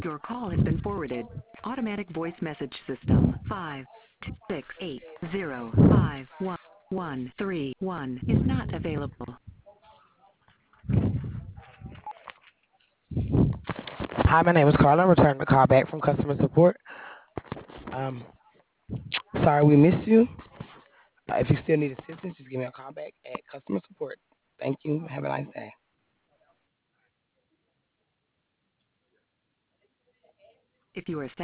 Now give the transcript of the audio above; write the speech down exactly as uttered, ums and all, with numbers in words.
Your call has been forwarded. Automatic voice message system five two six eight zero five one one three one is not available. Hi, my name is Carla. I'm returning the call back from customer support. Um, sorry we missed you. Uh, if you still need assistance, just give me a call back at customer support. Thank you. Have a nice day. If you are